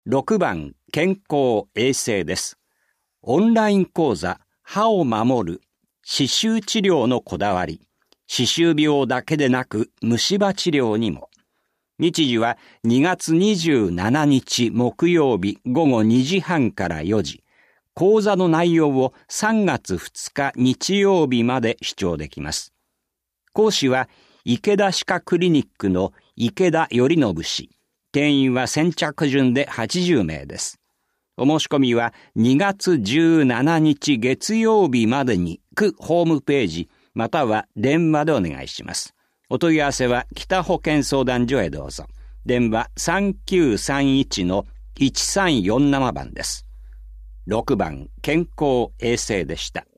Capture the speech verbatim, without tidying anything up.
ろくばん健康衛生です。オンライン講座歯を守る歯周治療のこだわり。歯周病だけでなく虫歯治療にも。日時はにがつにじゅうしちにち木曜日ごごにじはんからよじ。講座の内容をさんがつふつか日曜日まで視聴できます。講師は池田歯科クリニックの池田頼信氏。定員は先着順ではちじゅうめいです。お申し込みはにがつじゅうしちにち月曜日までに区ホームページまたは電話でお願いします。お問い合わせは北保健相談所へどうぞ。電話 さんきゅうさんいちのいちさんよんなな 番です。ろくばん健康衛生でした。